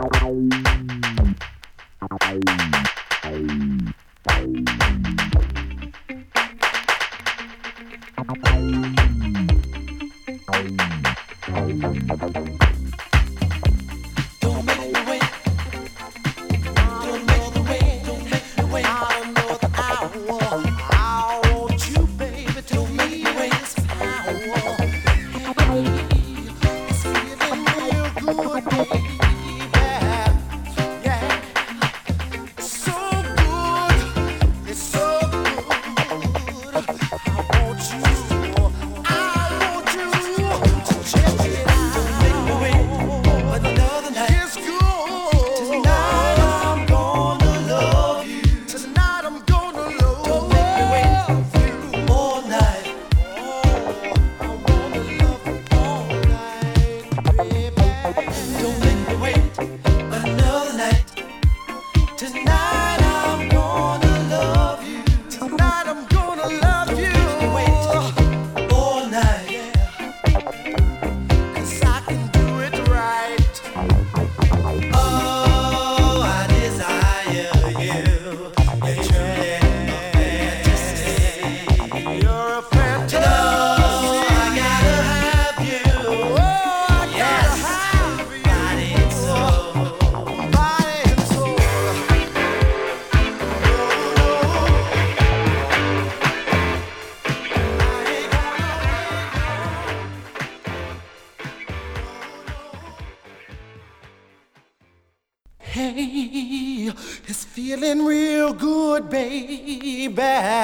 Hey, it's feeling real good, baby.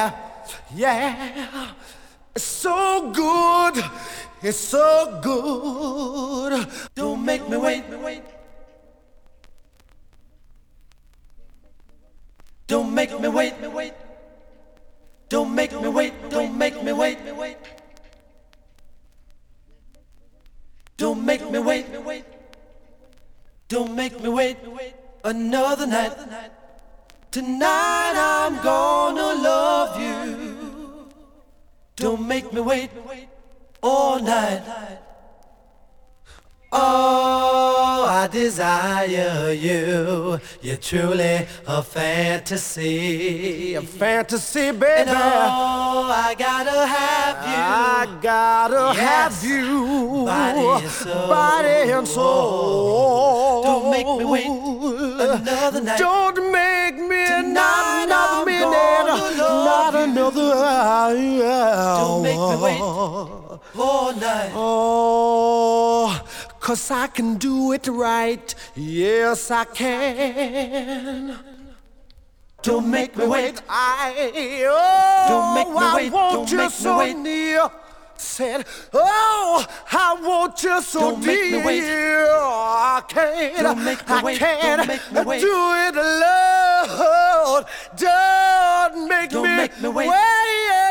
Yeah, it's so good. It's so good. Don't make me wait. Don't make me wait. Don't make me wait. Don't make me wait. Don't make me wait. Don't make me wait another night. Tonight I'm gonna love you. Don't make me wait all night. Oh, I desire you. You're truly a fantasy. A fantasy, baby. And oh, I gotta have you. I gotta have you. Body and soul. Don't make me wait another night. Don't make me not another minute. Not another hour. Don't make me wait all night. Oh, 'cause I can do it right. Yes, I can. Don't make me wait. Don't make me wait. I want you so near. Said, oh, I want you so dear. I can't. Don't make me wait. Don't make me wait. Do it alone. Don't make me wait.